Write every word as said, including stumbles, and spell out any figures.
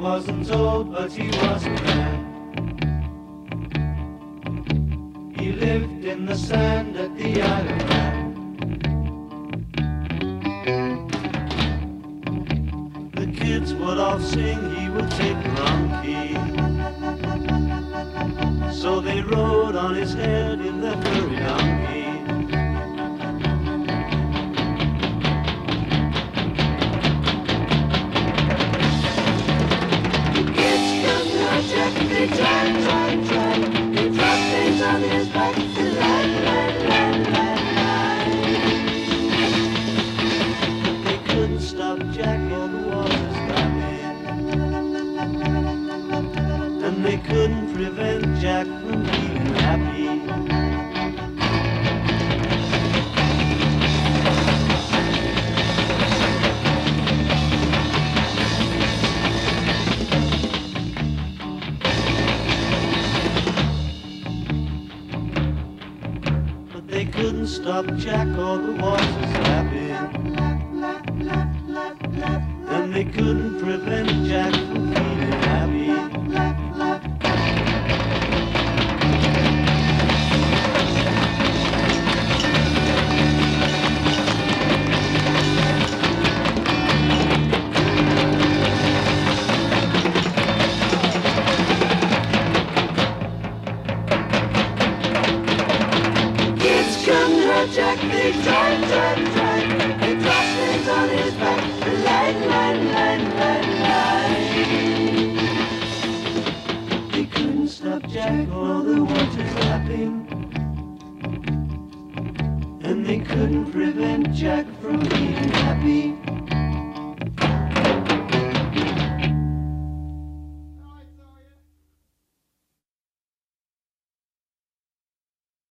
wasn't old, but he was a man. He lived in the sand at the Isle of Man. The kids would all sing, he would take the wrong key. So they rode on his head in their furry donkey. They try, try, try. They drop things on his back. Lie, lie, lie, lie, lie. They couldn't stop Jack, all the water's lapping. And they couldn't prevent Jack from being happy. They couldn't stop Jack, all the water's lapping. And they couldn't prevent Jack from feeling happy. Jack, they try, try, try. They drop things on his back. Lie, lie, lie, lie, lie. They couldn't stop Jack, all the water's lapping. And they couldn't prevent Jack from being happy.